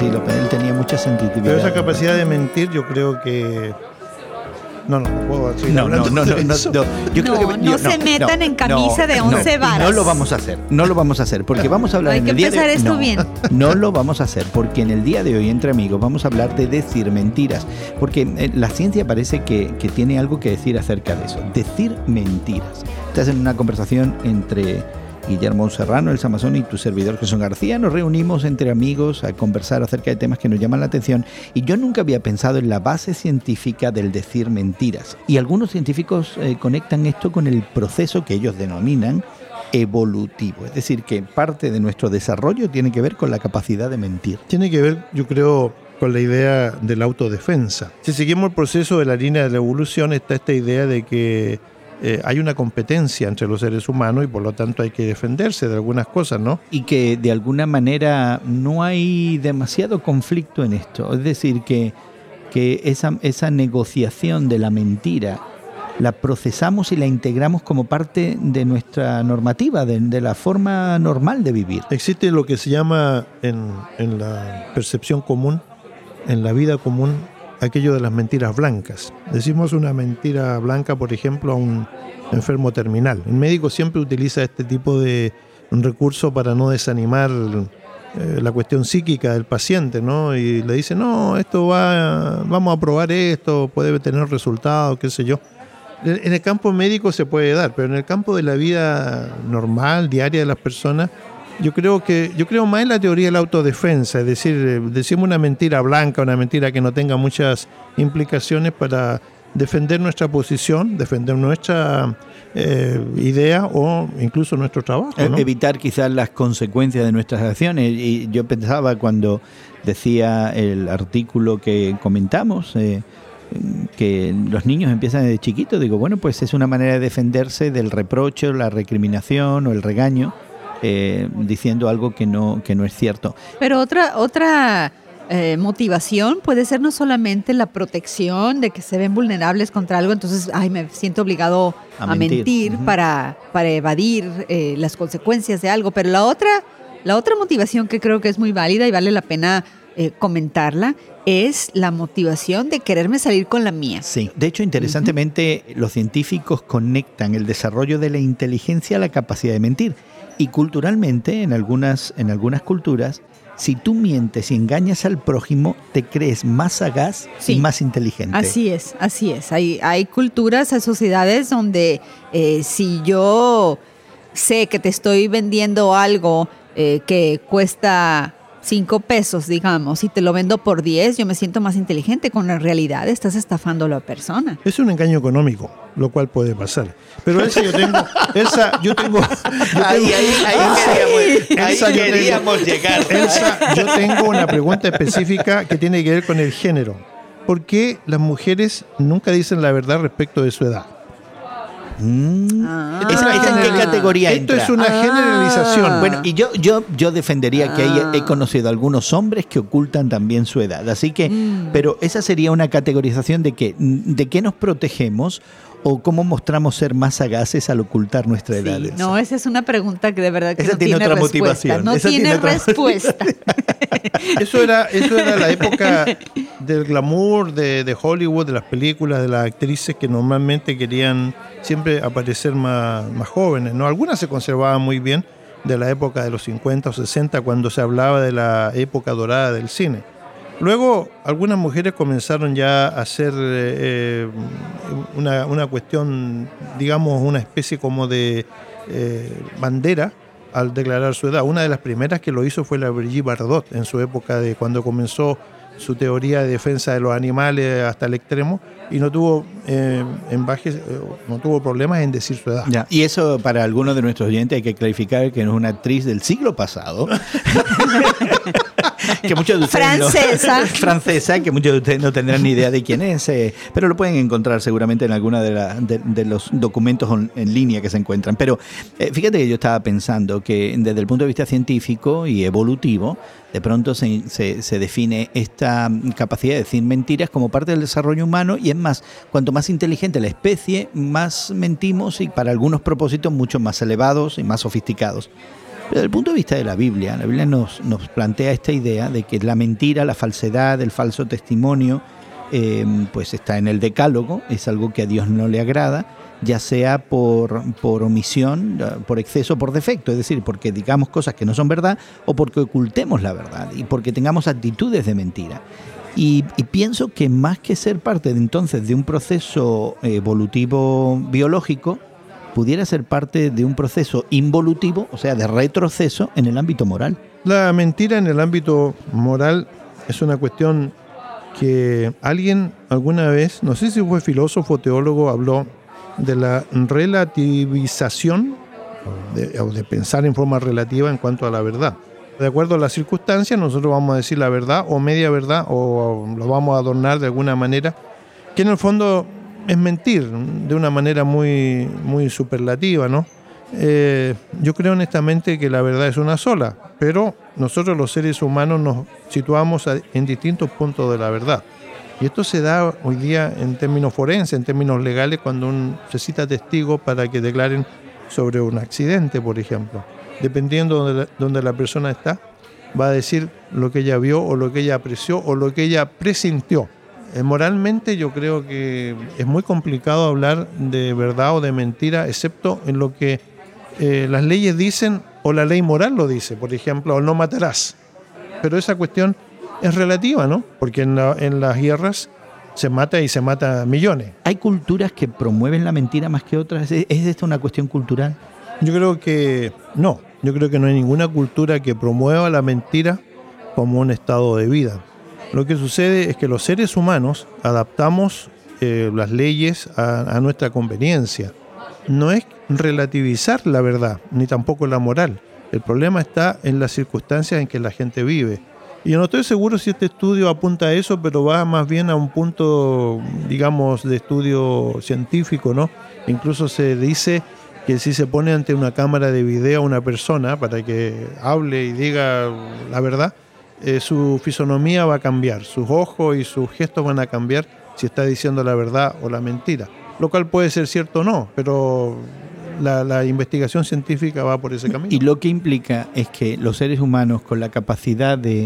Sí, él tenía mucha sensitividad. Pero esa capacidad de mentir, yo creo que... No puedo decir. No. Yo creo que no se metan en camisa de 11 varas. No lo vamos a hacer, porque vamos a hablar en el día de hoy. Hay que empezar esto bien. No lo vamos a hacer, porque en el día de hoy, entre amigos, vamos a hablar de decir mentiras. Porque la ciencia parece que tiene algo que decir acerca de eso. Decir mentiras. Estás en una conversación entre Guillermo Serrano, el Samazón, y tu servidor Jesús García. Nos reunimos entre amigos a conversar acerca de temas que nos llaman la atención, y yo nunca había pensado en la base científica del decir mentiras, y algunos científicos conectan esto con el proceso que ellos denominan evolutivo, es decir, que parte de nuestro desarrollo tiene que ver con la capacidad de mentir. Tiene que ver, yo creo, con la idea de la autodefensa. Si seguimos el proceso de la línea de la evolución, está esta idea de que hay una competencia entre los seres humanos y por lo tanto hay que defenderse de algunas cosas, ¿no? Y que de alguna manera no hay demasiado conflicto en esto. Es decir, que esa negociación de la mentira la procesamos y la integramos como parte de nuestra normativa, de la forma normal de vivir. Existe lo que se llama en la percepción común, en la vida común, aquello de las mentiras blancas. Decimos una mentira blanca, por ejemplo, a un enfermo terminal. El médico siempre utiliza este tipo de recurso para no desanimar la cuestión psíquica del paciente, ¿no? Y le dice, no, vamos a probar esto, puede tener resultados, qué sé yo. En el campo médico se puede dar, pero en el campo de la vida normal, diaria de las personas, yo creo más en la teoría de la autodefensa, es decir, decimos una mentira blanca, una mentira que no tenga muchas implicaciones para defender nuestra posición, defender nuestra idea o incluso nuestro trabajo, ¿no? Evitar quizás las consecuencias de nuestras acciones. Y yo pensaba cuando decía el artículo que comentamos, que los niños empiezan desde chiquitos, digo, bueno, pues es una manera de defenderse del reproche, la recriminación o el regaño, diciendo algo que no es cierto. Pero otra motivación puede ser no solamente la protección de que se ven vulnerables contra algo, entonces me siento obligado a mentir uh-huh. para evadir las consecuencias de algo, pero la otra motivación que creo que es muy válida y vale la pena comentarla es la motivación de quererme salir con la mía. Sí, de hecho, interesantemente, uh-huh. los científicos conectan el desarrollo de la inteligencia a la capacidad de mentir. Y culturalmente, en algunas culturas, si tú mientes y engañas al prójimo, te crees más sagaz y más inteligente. Así es. Hay culturas, hay sociedades donde si yo sé que te estoy vendiendo algo que cuesta 5 pesos, digamos, y te lo vendo por 10, yo me siento más inteligente, cuando en realidad estás estafando a la persona. Es un engaño económico, lo cual puede pasar. Pero yo tengo una pregunta específica que tiene que ver con el género. ¿Por qué las mujeres nunca dicen la verdad respecto de su edad? ¿En qué categoría entra? Esto es una generalización. Bueno, y yo defendería que he conocido algunos hombres que ocultan también su edad. Así que, pero esa sería una categorización de qué nos protegemos o cómo mostramos ser más sagaces al ocultar nuestra edad. No, esa es una pregunta que de verdad que esa no tiene otra respuesta. Motivación. No tiene respuesta. Eso era la época del glamour de Hollywood, de las películas, de las actrices que normalmente querían siempre aparecer más jóvenes, ¿no? Algunas se conservaban muy bien de la época de los 50 o 60, cuando se hablaba de la época dorada del cine. Luego, algunas mujeres comenzaron ya a hacer una cuestión, digamos, una especie como de bandera al declarar su edad. Una de las primeras que lo hizo fue la Brigitte Bardot, en su época de cuando comenzó su teoría de defensa de los animales hasta el extremo, y no tuvo no tuvo problemas en decir su edad. Ya. Y eso, para algunos de nuestros oyentes, hay que clarificar que no es una actriz del siglo pasado. Que muchos de ustedes francesa, que muchos de ustedes no tendrán ni idea de quién es, pero lo pueden encontrar seguramente en alguna de los documentos en línea que se encuentran. Pero fíjate que yo estaba pensando que desde el punto de vista científico y evolutivo, de pronto se define esta capacidad de decir mentiras como parte del desarrollo humano, y es más, cuanto más inteligente la especie, más mentimos, y para algunos propósitos mucho más elevados y más sofisticados. Pero desde el punto de vista de la Biblia nos plantea esta idea de que la mentira, la falsedad, el falso testimonio, pues está en el decálogo, es algo que a Dios no le agrada, ya sea por omisión, por exceso, por defecto, es decir, porque digamos cosas que no son verdad o porque ocultemos la verdad y porque tengamos actitudes de mentira. Y pienso que más que ser parte entonces de un proceso evolutivo biológico, pudiera ser parte de un proceso involutivo, o sea, de retroceso en el ámbito moral. La mentira en el ámbito moral es una cuestión que alguien alguna vez, no sé si fue filósofo o teólogo, habló de la relativización o de pensar en forma relativa en cuanto a la verdad. De acuerdo a las circunstancias, nosotros vamos a decir la verdad o media verdad o lo vamos a adornar de alguna manera, que en el fondo es mentir de una manera muy, muy superlativa, ¿no? Yo creo honestamente que la verdad es una sola, pero nosotros los seres humanos nos situamos en distintos puntos de la verdad. Y esto se da hoy día en términos forenses, en términos legales, cuando se cita testigos para que declaren sobre un accidente, por ejemplo. Dependiendo de donde la persona está, va a decir lo que ella vio o lo que ella apreció o lo que ella presintió. Moralmente yo creo que es muy complicado hablar de verdad o de mentira, excepto en lo que las leyes dicen o la ley moral lo dice, por ejemplo, no matarás. Pero esa cuestión es relativa, ¿no? Porque en las guerras se mata y se mata millones. ¿Hay culturas que promueven la mentira más que otras? ¿Es esta una cuestión cultural? Yo creo que no. Yo creo que no hay ninguna cultura que promueva la mentira como un estado de vida. Lo que sucede es que los seres humanos adaptamos las leyes a nuestra conveniencia. No es relativizar la verdad, ni tampoco la moral. El problema está en las circunstancias en que la gente vive. Y yo no estoy seguro si este estudio apunta a eso, pero va más bien a un punto, digamos, de estudio científico, ¿no? Incluso se dice que si se pone ante una cámara de video a una persona para que hable y diga la verdad, su fisonomía va a cambiar, sus ojos y sus gestos van a cambiar si está diciendo la verdad o la mentira, lo cual puede ser cierto o no, pero la investigación científica va por ese camino. Y lo que implica es que los seres humanos, con la capacidad de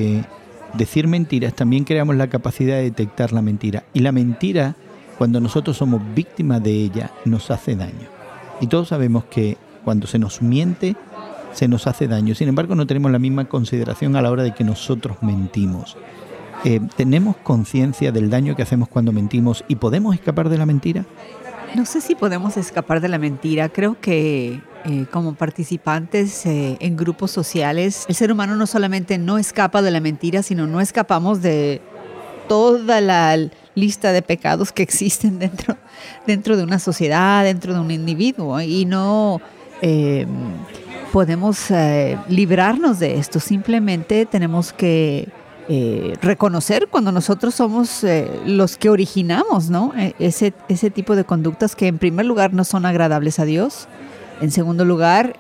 decir mentiras, también creamos la capacidad de detectar la mentira. Y la mentira, cuando nosotros somos víctimas de ella, nos hace daño. Y todos sabemos que cuando se nos miente, se nos hace daño. Sin embargo, no tenemos la misma consideración a la hora de que nosotros mentimos. ¿Tenemos conciencia del daño que hacemos cuando mentimos y podemos escapar de la mentira? No sé si podemos escapar de la mentira. Creo que como participantes en grupos sociales, el ser humano no solamente no escapa de la mentira, sino no escapamos de toda la lista de pecados que existen dentro de una sociedad, dentro de un individuo, y no podemos librarnos de esto. Simplemente tenemos que reconocer cuando nosotros somos los que originamos, ¿no? Ese tipo de conductas que en primer lugar no son agradables a Dios, en segundo lugar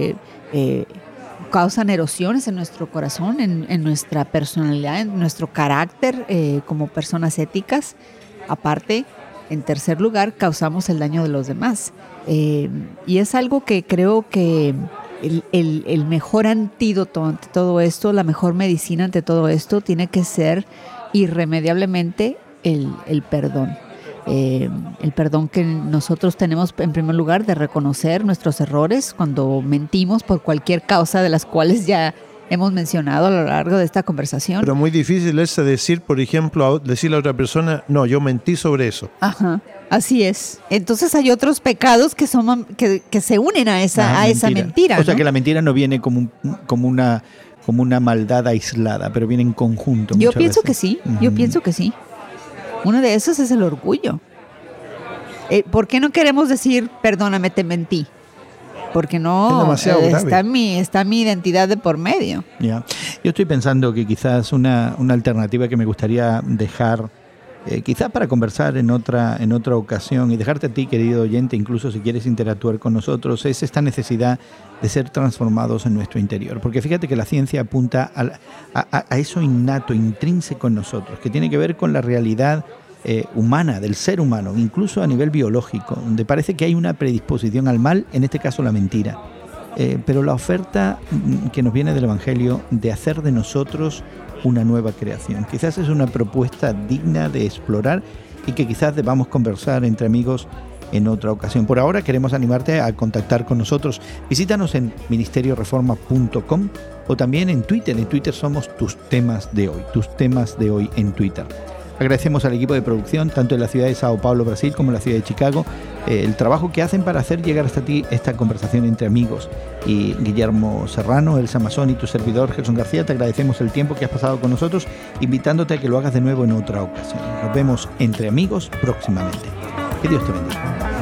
causan erosiones en nuestro corazón, en nuestra personalidad, en nuestro carácter como personas éticas. Aparte, en tercer lugar, causamos el daño de los demás. Y es algo que creo que el mejor antídoto ante todo esto, la mejor medicina ante todo esto, tiene que ser irremediablemente el perdón. El perdón que nosotros tenemos en primer lugar de reconocer nuestros errores cuando mentimos por cualquier causa de las cuales ya hemos mencionado a lo largo de esta conversación. Pero muy difícil es decir, por ejemplo, decirle a otra persona, no, yo mentí sobre eso. Ajá, así es. Entonces hay otros pecados que se unen a esa mentira. O sea, que la mentira no viene como una maldad aislada, pero viene en conjunto. Yo pienso que sí, yo pienso que sí. Uno de esos es el orgullo. ¿Por qué no queremos decir, perdóname, te mentí? Porque no está mi identidad de por medio. Yeah. Yo estoy pensando que quizás una alternativa que me gustaría dejar, quizás para conversar en otra ocasión y dejarte a ti, querido oyente, incluso si quieres interactuar con nosotros, es esta necesidad de ser transformados en nuestro interior. Porque fíjate que la ciencia apunta a eso innato, intrínseco en nosotros, que tiene que ver con la realidad humana, del ser humano, incluso a nivel biológico, donde parece que hay una predisposición al mal, en este caso la mentira. pero la oferta que nos viene del Evangelio de hacer de nosotros una nueva creación. Quizás es una propuesta digna de explorar y que quizás debamos conversar entre amigos en otra ocasión. Por ahora queremos animarte a contactar con nosotros. Visítanos en ministerioreforma.com o también en Twitter. En Twitter somos tus temas de hoy en Twitter. Agradecemos al equipo de producción, tanto en la ciudad de Sao Paulo, Brasil, como en la ciudad de Chicago, el trabajo que hacen para hacer llegar hasta ti esta conversación entre amigos. Y Guillermo Serrano, Elsa Mazón y tu servidor Gerson García, te agradecemos el tiempo que has pasado con nosotros, invitándote a que lo hagas de nuevo en otra ocasión. Nos vemos entre amigos próximamente. Que Dios te bendiga.